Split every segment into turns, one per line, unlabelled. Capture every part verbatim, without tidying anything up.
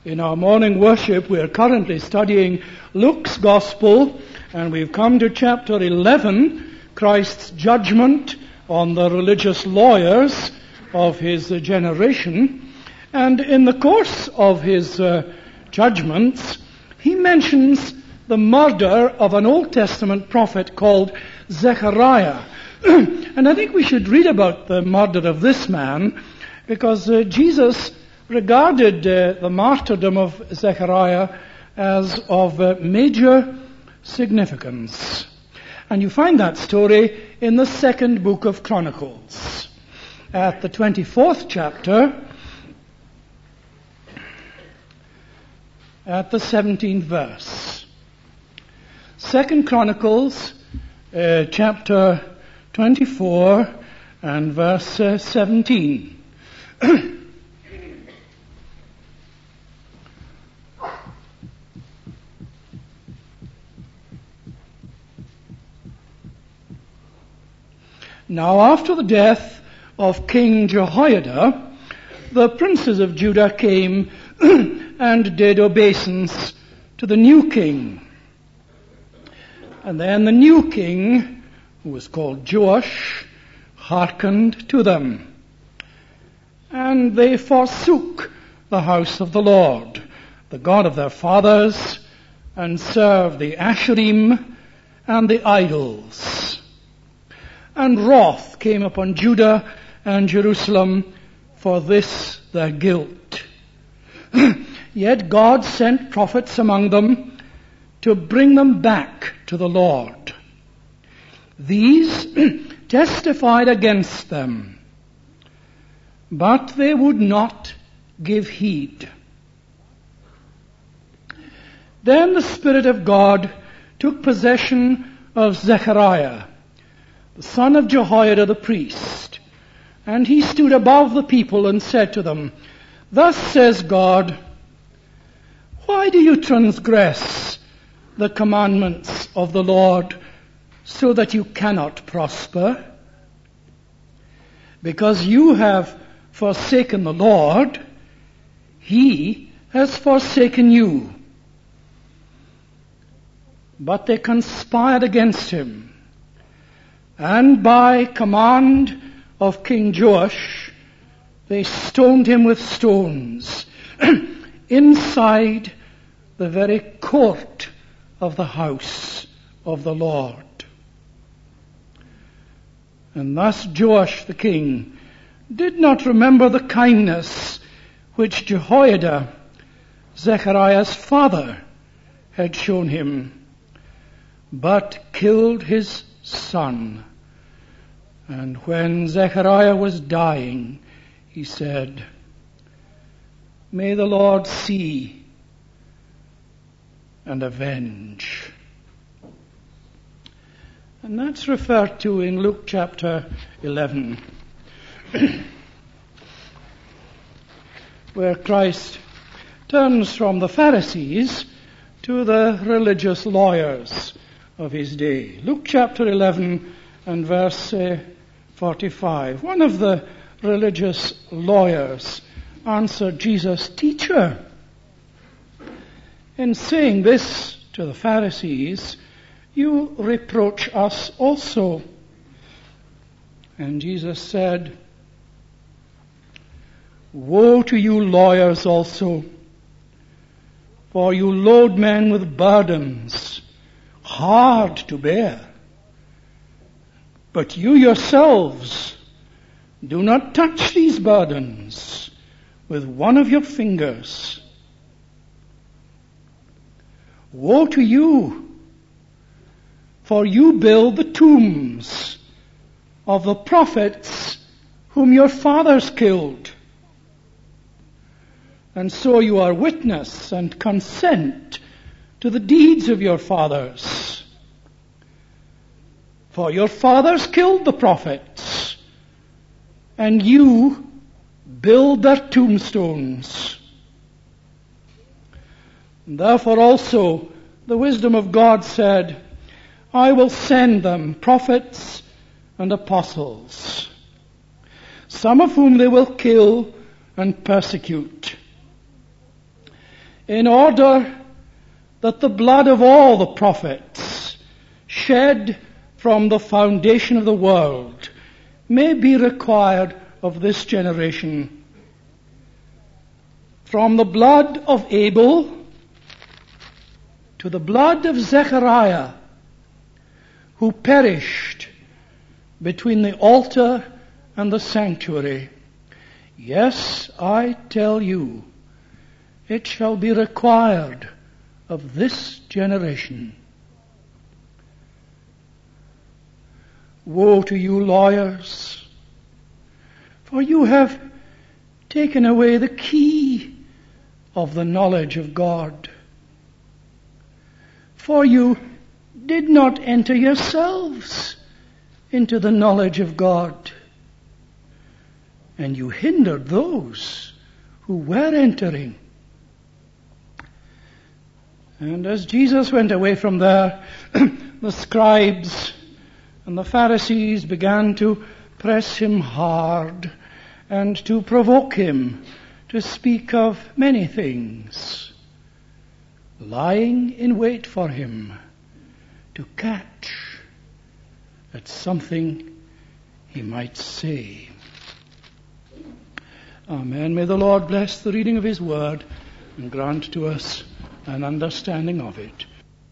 In our morning worship, we are currently studying Luke's Gospel, and we've come to chapter eleven, Christ's judgment on the religious lawyers of his generation. And in the course of his uh, judgments, he mentions the murder of an Old Testament prophet called Zechariah. And I think we should read about the murder of this man, because uh, Jesus regarded uh, the martyrdom of Zechariah as of uh, major significance. And you find that story in the second book of Chronicles, at the twenty-fourth chapter, at the seventeenth verse. Second Chronicles, uh, chapter twenty-four, and verse uh, seventeen. Now after the death of King Jehoiada, the princes of Judah came and did obeisance to the new king. And then the new king, who was called Joash, hearkened to them. And they forsook the house of the Lord, the God of their fathers, and served the Asherim and the idols. And wrath came upon Judah and Jerusalem for this their guilt. Yet God sent prophets among them to bring them back to the Lord. These testified against them, but they would not give heed. Then the Spirit of God took possession of Zechariah, the son of Jehoiada the priest, and he stood above the people and said to them, "Thus says God, why do you transgress the commandments of the Lord so that you cannot prosper? Because you have forsaken the Lord, he has forsaken you." But they conspired against him, and by command of King Joash, they stoned him with stones inside the very court of the house of the Lord. And thus Joash the king did not remember the kindness which Jehoiada, Zechariah's father, had shown him, but killed his son. And when Zechariah was dying, he said, "May the Lord see and avenge." And that's referred to in Luke chapter eleven, where Christ turns from the Pharisees to the religious lawyers of his day. Luke chapter eleven and verse uh, forty-five. One of the religious lawyers answered Jesus, "Teacher." In saying this to the Pharisees, you reproach us also. And Jesus said, "Woe to you lawyers also, for you load men with burdens hard to bear, but you yourselves do not touch these burdens with one of your fingers. Woe to you, for you build the tombs of the prophets whom your fathers killed. And so you are witness and consent to the deeds of your fathers. For your fathers killed the prophets, and you build their tombstones. Therefore also the wisdom of God said, I will send them prophets and apostles, some of whom they will kill and persecute. in order that the blood of all the prophets shed from the foundation of the world may be required of this generation. From the blood of Abel to the blood of Zechariah, who perished between the altar and the sanctuary. Yes, I tell you, it shall be required of this generation. Woe to you, lawyers, for you have taken away the key of the knowledge of God. For you did not enter yourselves into the knowledge of God, and you hindered those who were entering. And as Jesus went away from there, the scribes and the Pharisees began to press him hard and to provoke him to speak of many things, lying in wait for him to catch at something he might say. Amen. May the Lord bless the reading of his word and grant to us an understanding of it.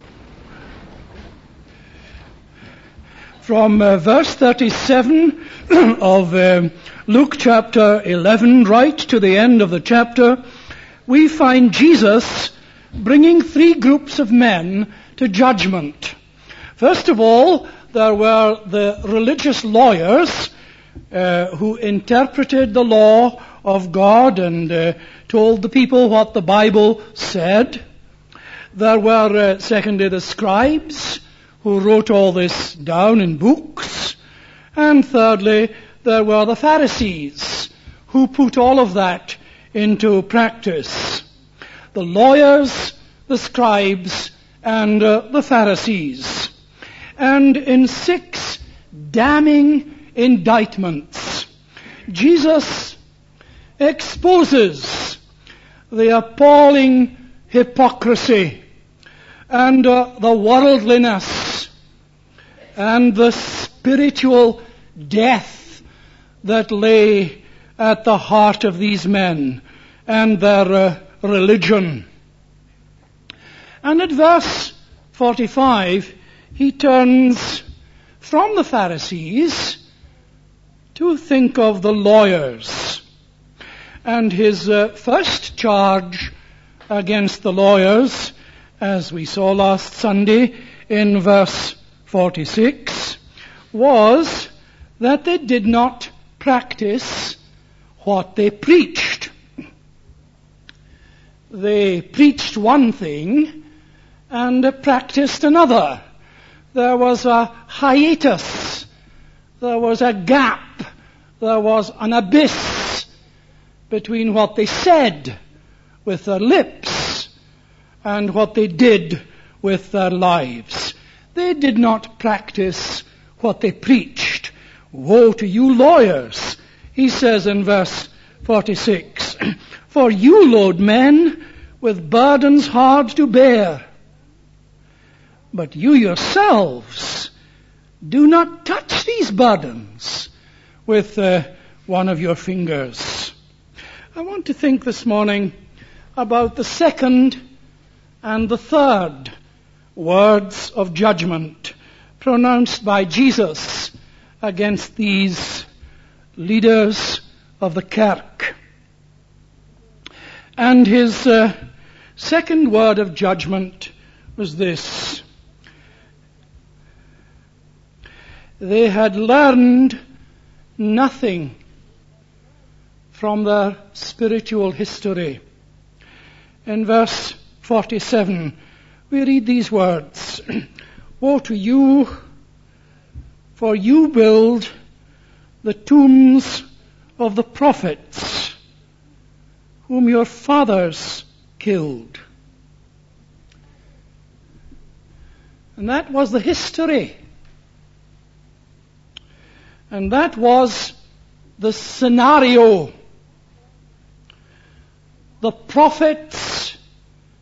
From uh, verse thirty-seven of um, Luke chapter eleven right to the end of the chapter, we find Jesus bringing three groups of men to judgment. First of all, there were the religious lawyers uh, who interpreted the law of God and uh, told the people what the Bible said. There were, uh, secondly, the scribes who wrote all this down in books. And thirdly, there were the Pharisees who put all of that into practice. The lawyers, the scribes, and uh, the Pharisees. And in six damning indictments, Jesus exposes the appalling hypocrisy and uh, the worldliness and the spiritual death that lay at the heart of these men and their uh, religion. And at verse forty-five, he turns from the Pharisees to think of the lawyers. And his uh, first charge against the lawyers, as we saw last Sunday in verse forty-six, was that they did not practice what they preached. They preached one thing and practiced another. There was a hiatus. There was a gap. There was an abyss between what they said with their lips and what they did with their lives. They did not practice what they preached. Woe to you lawyers, he says in verse forty-six, for you load men with burdens hard to bear, but you yourselves do not touch these burdens with uh, one of your fingers. I want to think this morning about the second and the third words of judgment pronounced by Jesus against these leaders of the Kirk. And his uh, second word of judgment was this: they had learned nothing from their spiritual history. In verse forty-seven, we read these words, woe to you, for you build the tombs of the prophets whom your fathers killed. And that was the history. And that was the scenario. The prophets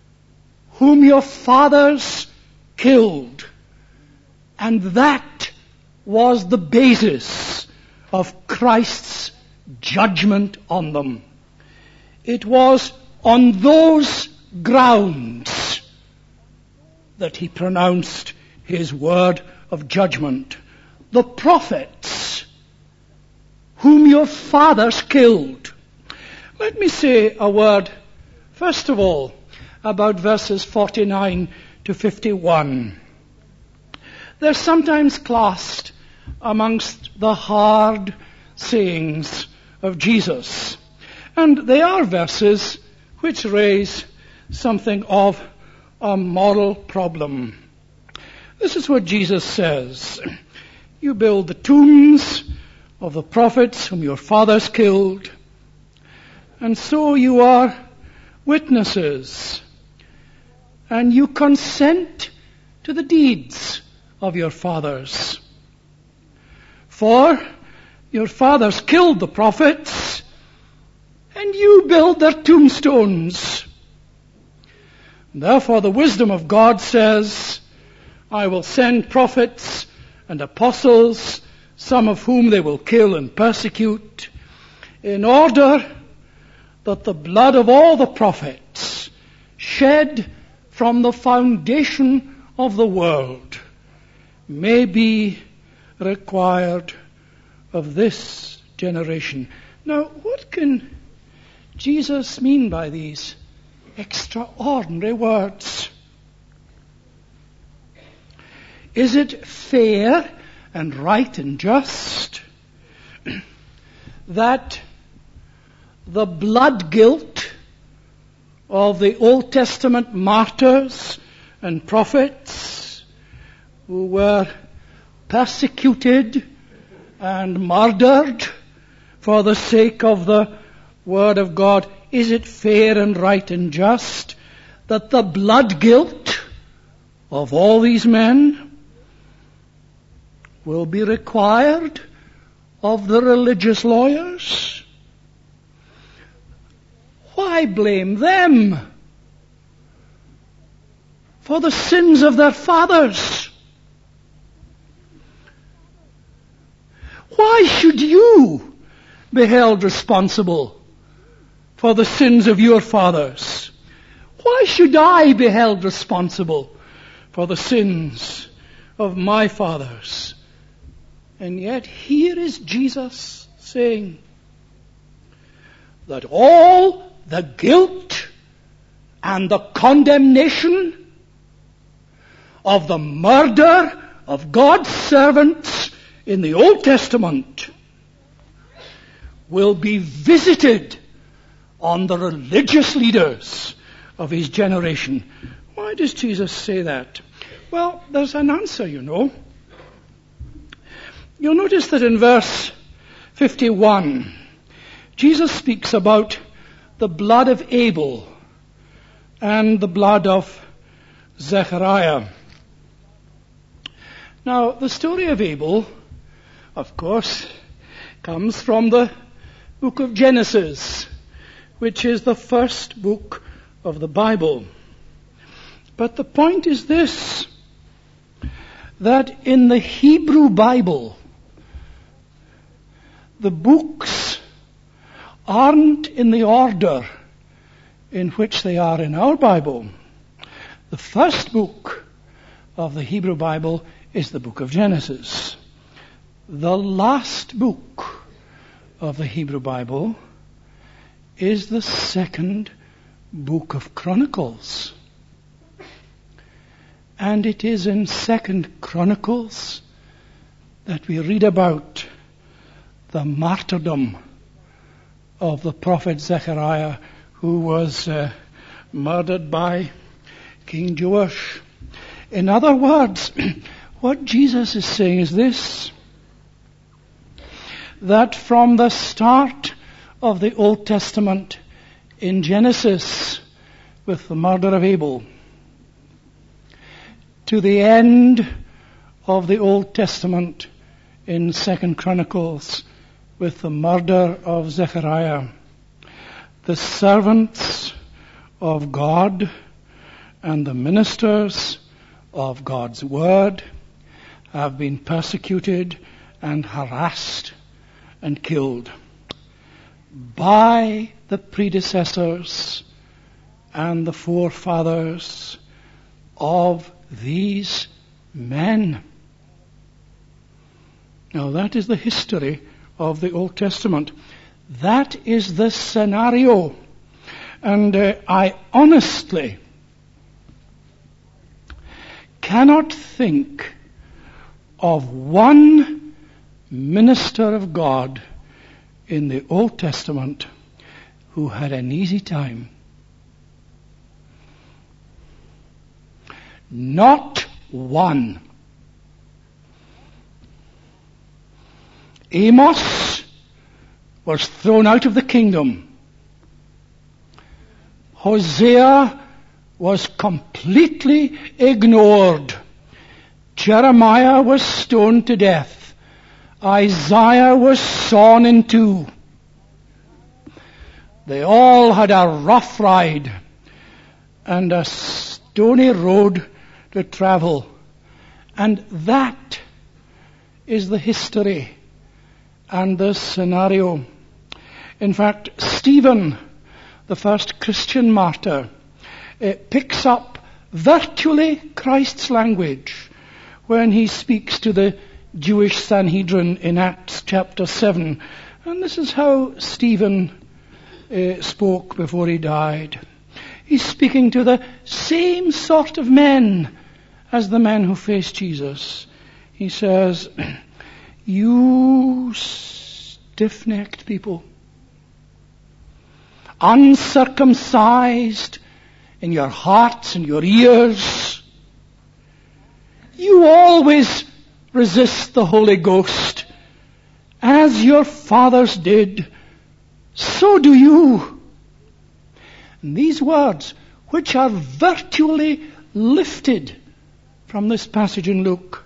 whom your fathers killed. And that was the basis of Christ's judgment on them. It was on those grounds that he pronounced his word of judgment. The prophets whom your fathers killed. Let me say a word, first of all, about verses forty-nine to fifty-one. They're sometimes classed amongst the hard sayings of Jesus. And they are verses which raise something of a moral problem. This is what Jesus says. You build the tombs of the prophets whom your fathers killed, and so you are witnesses, and you consent to the deeds of your fathers. For your fathers killed the prophets, and you build their tombstones. Therefore the wisdom of God says, I will send prophets and apostles, some of whom they will kill and persecute, in order that the blood of all the prophets shed from the foundation of the world may be required of this generation. Now, what can Jesus mean by these extraordinary words? Is it fair and right and just that the blood guilt of the Old Testament martyrs and prophets who were persecuted and murdered for the sake of the Word of God, is it fair and right and just that the blood guilt of all these men will be required of the religious lawyers? Why blame them for the sins of their fathers? Why should you be held responsible for the sins of your fathers? Why should I be held responsible for the sins of my fathers? And yet here is Jesus saying that all the guilt and the condemnation of the murder of God's servants in the Old Testament will be visited on the religious leaders of his generation. Why does Jesus say that? Well, there's an answer, you know. You'll notice that in verse fifty-one, Jesus speaks about the blood of Abel and the blood of Zechariah. Now, the story of Abel, of course, comes from the book of Genesis, which is the first book of the Bible. But the point is this, that in the Hebrew Bible, the books aren't in the order in which they are in our Bible. The first book of the Hebrew Bible is the book of Genesis. The last book of the Hebrew Bible is the second book of Chronicles. And it is in Second Chronicles that we read about the martyrdom of the prophet Zechariah, who was uh, murdered by King Joash. In other words, what Jesus is saying is this, that from the start of the Old Testament in Genesis with the murder of Abel, to the end of the Old Testament in Second Chronicles with the murder of Zechariah, the servants of God and the ministers of God's word have been persecuted and harassed and killed by the predecessors and the forefathers of these men. Now that is the history of the Old Testament. That is the scenario. And uh, I honestly cannot think of one minister of God in the Old Testament who had an easy time. Not one. Amos was thrown out of the kingdom. Hosea was completely ignored. Jeremiah was stoned to death. Isaiah was sawn in two. They all had a rough ride and a stony road to travel. And that is the history and the scenario. In fact, Stephen, the first Christian martyr, it picks up virtually Christ's language when he speaks to the Jewish Sanhedrin in Acts chapter seven. And this is how Stephen uh, spoke before he died. He's speaking to the same sort of men as the men who faced Jesus. He says, "You stiff-necked people, uncircumcised in your hearts and your ears, you always resist the Holy Ghost. As your fathers did, so do you." And these words, which are virtually lifted from this passage in Luke.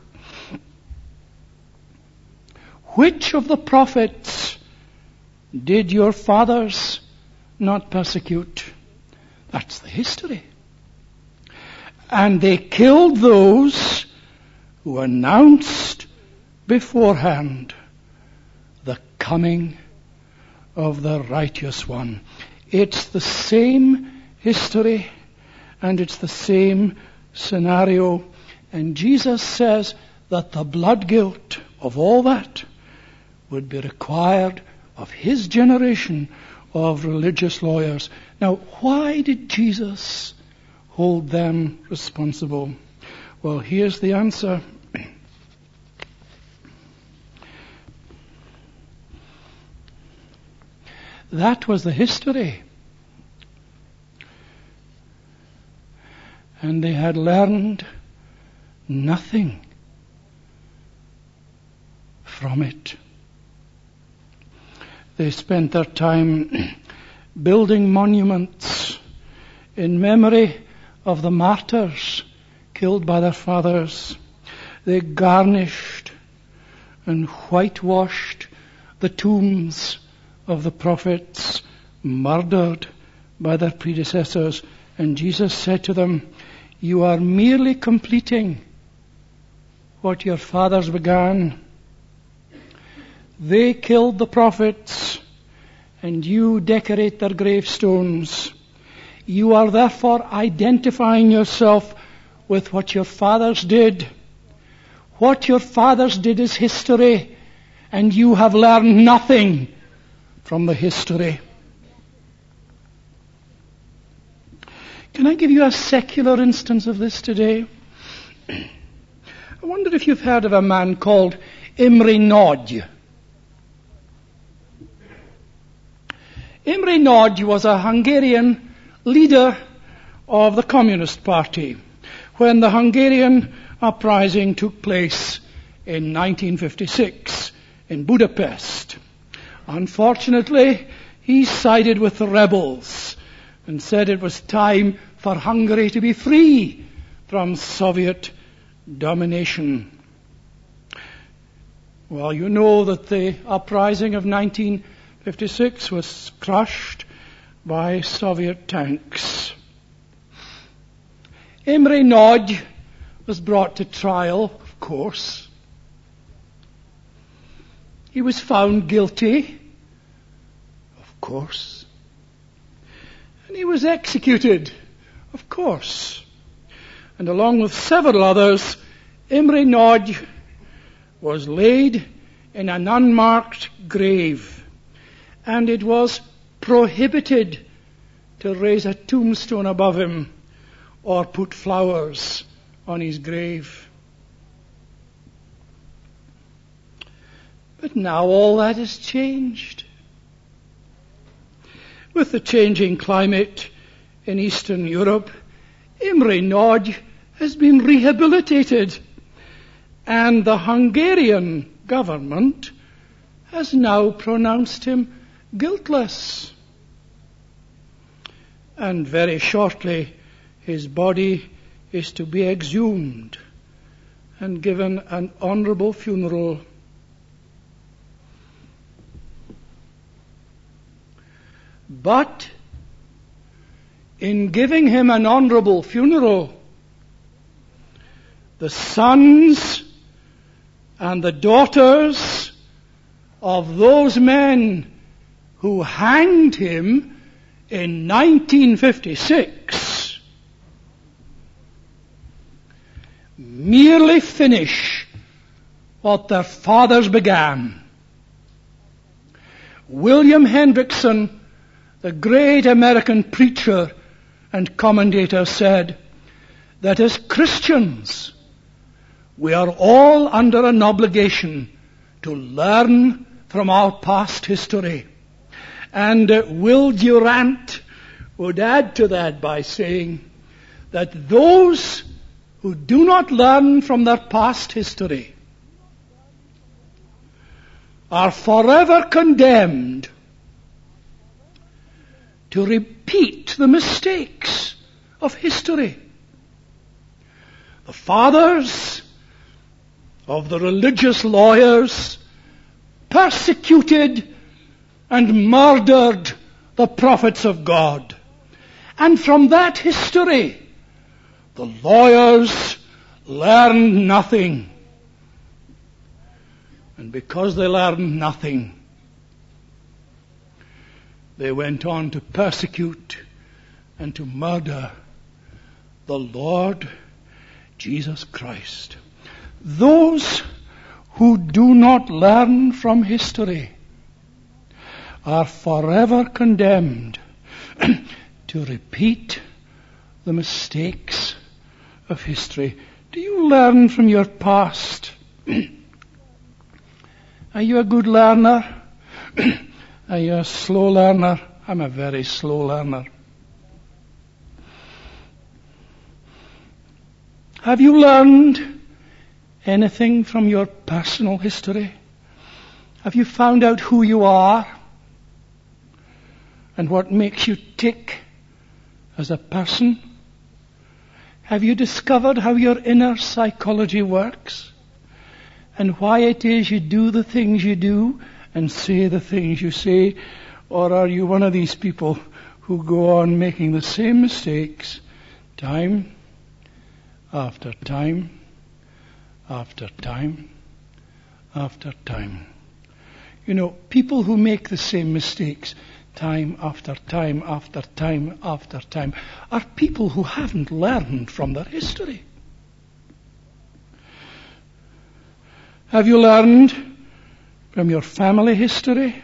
Which of the prophets did your fathers not persecute? That's the history. And they killed those who announced beforehand the coming of the righteous one. It's the same history and it's the same scenario. And Jesus says that the blood guilt of all that would be required of his generation of religious lawyers. Now, why did Jesus hold them responsible? Well, here's the answer. That was the history. And they had learned nothing from it. They spent their time building monuments in memory of the martyrs killed by their fathers. They garnished and whitewashed the tombs of the prophets murdered by their predecessors. And Jesus said to them, "You are merely completing what your fathers began. They killed the prophets, and you decorate their gravestones. You are therefore identifying yourself with what your fathers did. What your fathers did is history, and you have learned nothing from the history." Can I give you a secular instance of this today? I wonder if you've heard of a man called Imre Nagy. Imre Nagy was a Hungarian leader of the Communist Party when the Hungarian uprising took place in nineteen fifty-six in Budapest. Unfortunately, he sided with the rebels and said it was time for Hungary to be free from Soviet domination. Well, you know that the uprising of nineteen fifty-six was crushed by Soviet tanks. Imre Nagy was brought to trial, of course. He was found guilty, of course. And he was executed, of course. And along with several others, Imre Nagy was laid in an unmarked grave. And it was prohibited to raise a tombstone above him or put flowers on his grave. But now all that has changed. With the changing climate in Eastern Europe, Imre Nagy has been rehabilitated, and the Hungarian government has now pronounced him guiltless. And very shortly his body is to be exhumed and given an honourable funeral. But in giving him an honourable funeral, the sons and the daughters of those men who hanged him in nineteen fifty-six merely finish what their fathers began. William Hendrickson, the great American preacher and commentator, said that as Christians we are all under an obligation to learn from our past history. And uh, Will Durant would add to that by saying that those who do not learn from their past history are forever condemned to repeat the mistakes of history. The fathers of the religious lawyers persecuted and murdered the prophets of God. And from that history, the lawyers learned nothing. And because they learned nothing, they went on to persecute and to murder the Lord Jesus Christ. Those who do not learn from history are forever condemned to repeat the mistakes of history. Do you learn from your past? Are you a good learner? Are you a slow learner? I'm a very slow learner. Have you learned anything from your personal history? Have you found out who you are and what makes you tick as a person? Have you discovered how your inner psychology works and why it is you do the things you do and say the things you say? Or are you one of these people who go on making the same mistakes time after time after time after time? You know, people who make the same mistakes time after time after time after time are people who haven't learned from their history. Have you learned from your family history?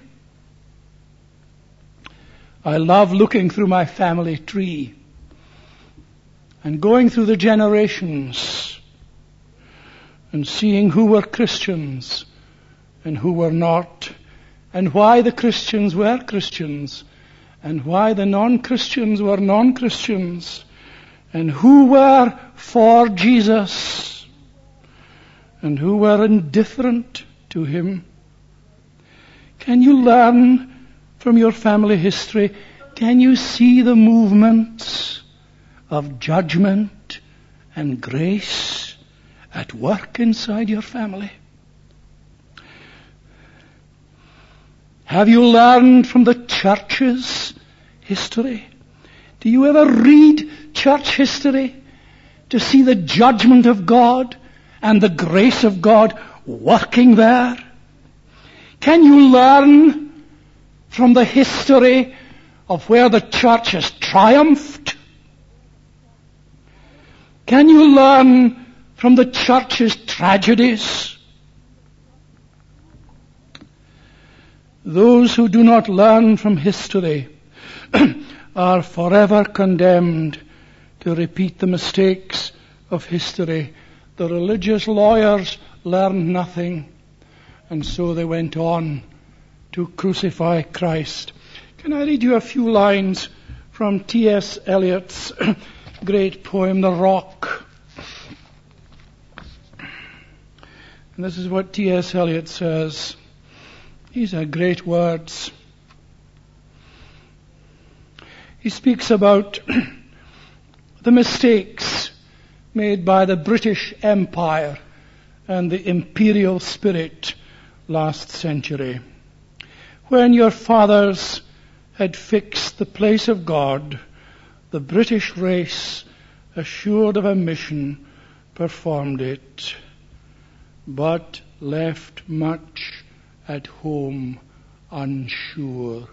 I love looking through my family tree and going through the generations and seeing who were Christians and who were not, and why the Christians were Christians and why the non-Christians were non-Christians, and who were for Jesus and who were indifferent to him. Can you learn from your family history? Can you see the movements of judgment and grace at work inside your family? Have you learned from the church's history? Do you ever read church history to see the judgment of God and the grace of God working there? Can you learn from the history of where the church has triumphed? Can you learn from the church's tragedies? Those who do not learn from history are forever condemned to repeat the mistakes of history. The religious lawyers learned nothing, and so they went on to crucify Christ. Can I read you a few lines from T S Eliot's great poem, The Rock? And this is what T S Eliot says. These are great words. He speaks about the mistakes made by the British Empire and the imperial spirit last century. When your fathers had fixed the place of God, the British race, assured of a mission, performed it, but left much at home unsure.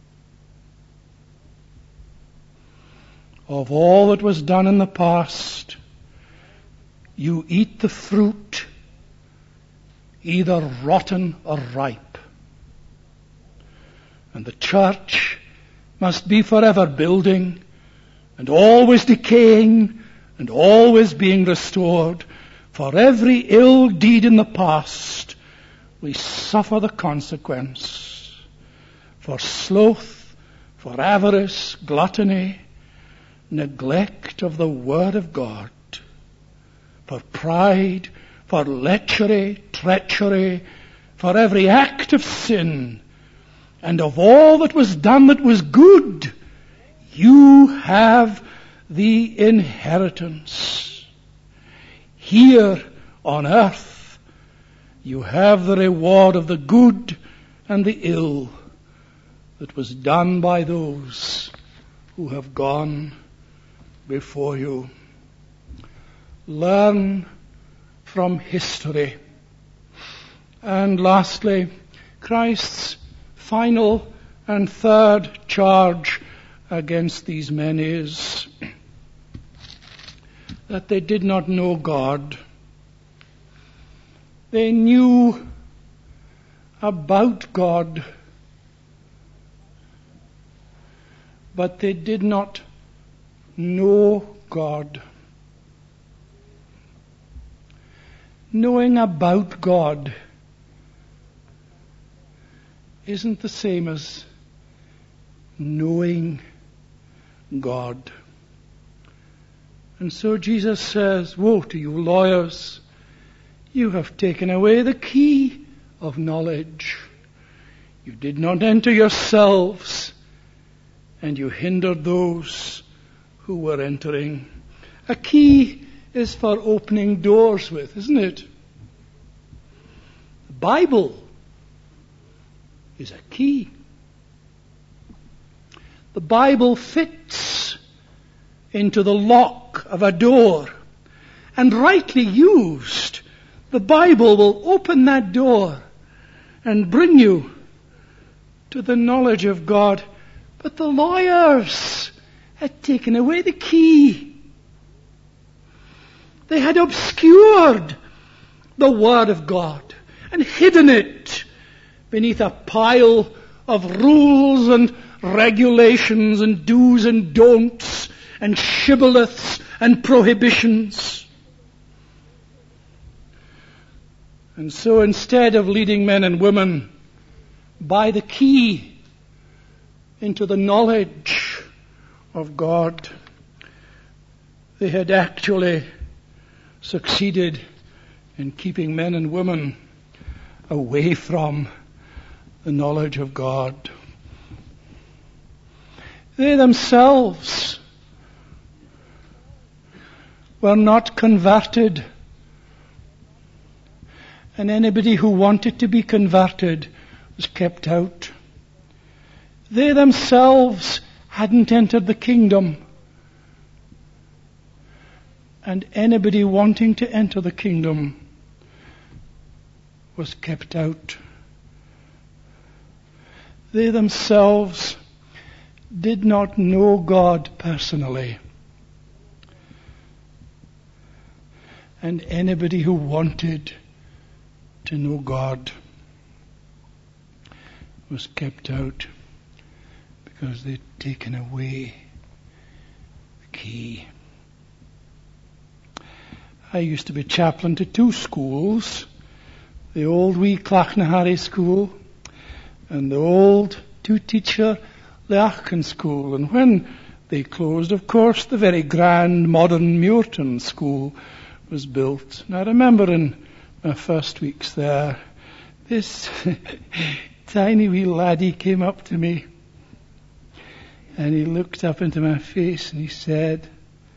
Of all that was done in the past, you eat the fruit, either rotten or ripe. And the church must be forever building and always decaying and always being restored. For every ill deed in the past, we suffer the consequence. For sloth, for avarice, gluttony, neglect of the Word of God, for pride, for lechery, treachery, for every act of sin, and of all that was done that was good, you have the inheritance. Here on earth, you have the reward of the good and the ill that was done by those who have gone before you. Learn from history. And lastly, Christ's final and third charge against these men is that they did not know God. They knew about God, but they did not know God. Knowing about God isn't the same as knowing God. And so Jesus says, woe to you lawyers, you have taken away the key of knowledge. You did not enter yourselves, and you hindered those who were entering. A key is for opening doors with, isn't it? The Bible is a key. The Bible fits into the lock of a door, and rightly used, the Bible will open that door and bring you to the knowledge of God. But the lawyers had taken away the key. They had obscured the Word of God and hidden it beneath a pile of rules and regulations and do's and don'ts and shibboleths and prohibitions. And so instead of leading men and women by the key into the knowledge of God, they had actually succeeded in keeping men and women away from the knowledge of God. They themselves were not converted, and anybody who wanted to be converted was kept out. They themselves hadn't entered the kingdom, and anybody wanting to enter the kingdom was kept out. They themselves did not know God personally. And anybody who wanted to know God was kept out because they'd taken away the key. I used to be chaplain to two schools, the old wee Clachnahary school and the old two-teacher Leachcan school. And when they closed, of course, the very grand modern Muirton school was built. And I remember in my first weeks there, this tiny wee laddie came up to me and he looked up into my face and he said,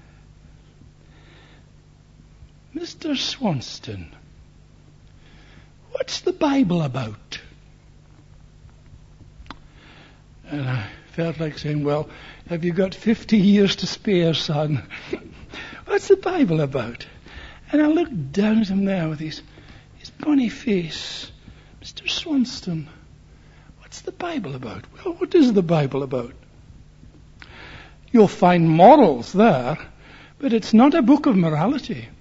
"Mister Swanston, what's the Bible about?" And I felt like saying, "Well, have you got fifty years to spare, son? What's the Bible about?" And I looked down at him there with his, his bonny face. "Mister Swanston, what's the Bible about?" "Well, what is the Bible about?" "You'll find morals there, but it's not a book of morality.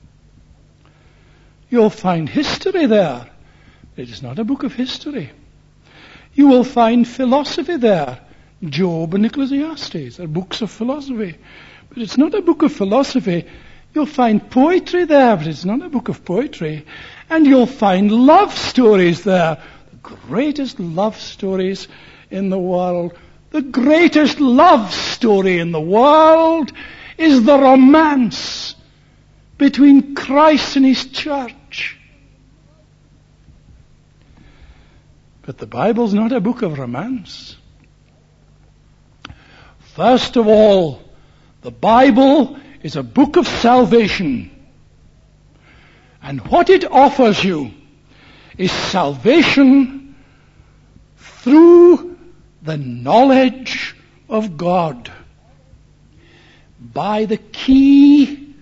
You'll find history there. It is not a book of history. You will find philosophy there. Job and Ecclesiastes are books of philosophy. But it's not a book of philosophy. You'll find poetry there, but it's not a book of poetry. And you'll find love stories there. The greatest love stories in the world. The greatest love story in the world is the romance between Christ and His church. But the Bible's not a book of romance. First of all, the Bible is a book of salvation. And what it offers you is salvation through the knowledge of God by the key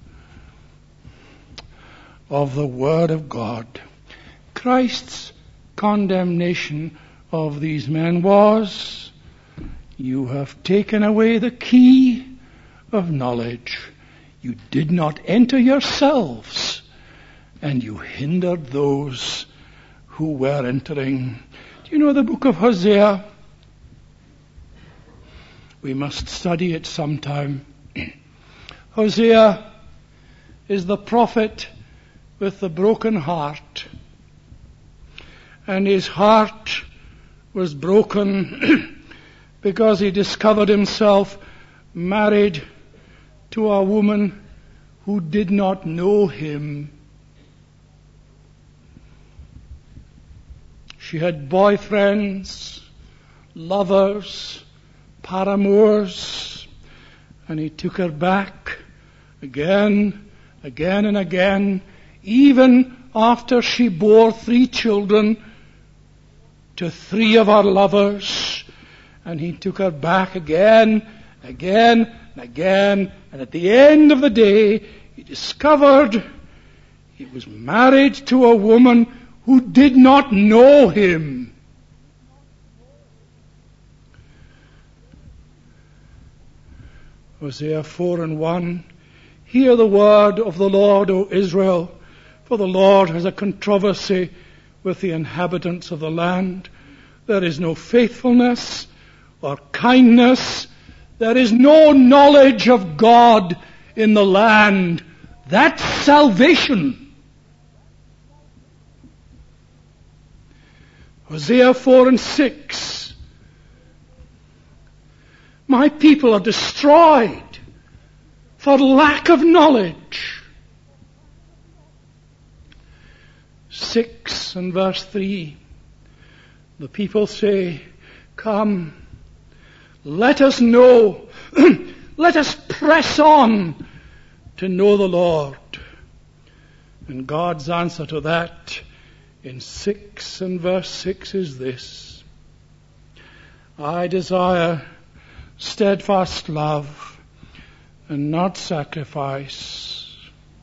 of the Word of God. Christ's condemnation of these men was, "You have taken away the key of knowledge. You did not enter yourselves, and you hindered those who were entering." Do you know the book of Hosea? We must study it sometime. Hosea is the prophet with the broken heart. And his heart was broken because he discovered himself married to a woman who did not know him. She had boyfriends, lovers, paramours, and he took her back again, again and again, even after she bore three children to three of our lovers, and he took her back again, again, and again, and at the end of the day, he discovered he was married to a woman who did not know him. Hosea four and one, "Hear the word of the Lord, O Israel, for the Lord has a controversy with the inhabitants of the land. There is no faithfulness or kindness. There is no knowledge of God in the land." That's salvation. Hosea four and six, "My people are destroyed for lack of knowledge." six and verse three, the people say, "Come, let us know, let us press on to know the Lord." And God's answer to that in six and verse six is this: "I desire steadfast love, and not sacrifice,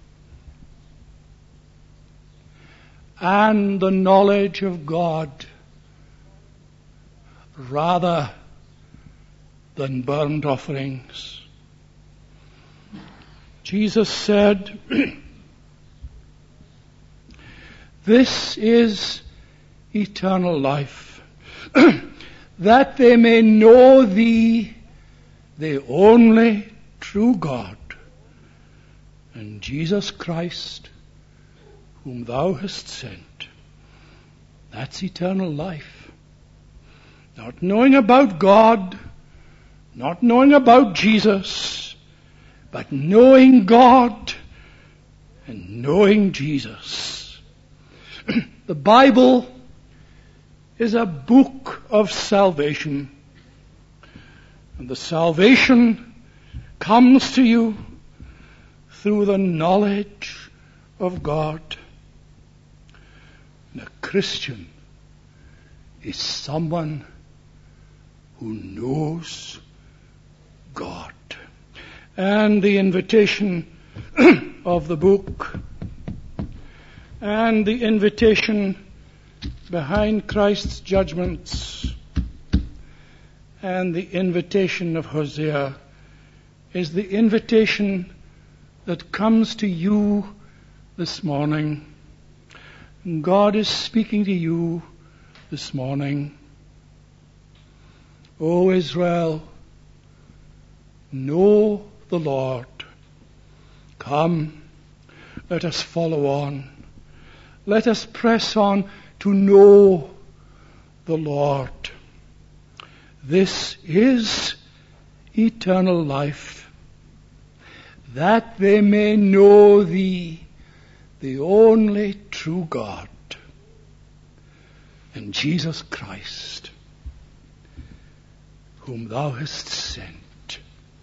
and the knowledge of God rather than burnt offerings. Jesus said, "This is eternal life, that they may know thee, the only true God, and Jesus Christ, whom thou hast sent." That's eternal life. Not knowing about God, not knowing about Jesus, but knowing God and knowing Jesus. The Bible is a book of salvation. And the salvation comes to you through the knowledge of God. And a Christian is someone who knows God. And the invitation of the book and the invitation behind Christ's judgments and the invitation of Hosea is the invitation that comes to you this morning. God is speaking to you this morning. O Israel, know the Lord. Come, let us follow on. Let us press on to know the Lord. This is eternal life, that they may know thee, the only true God, and Jesus Christ, whom thou hast sent.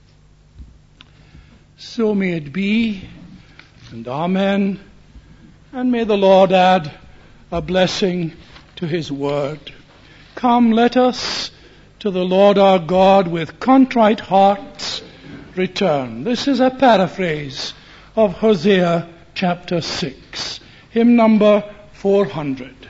So may it be, and amen, and may the Lord add a blessing to his word. Come, let us to the Lord our God with contrite hearts return. This is a paraphrase of Hosea chapter six, hymn number four hundred.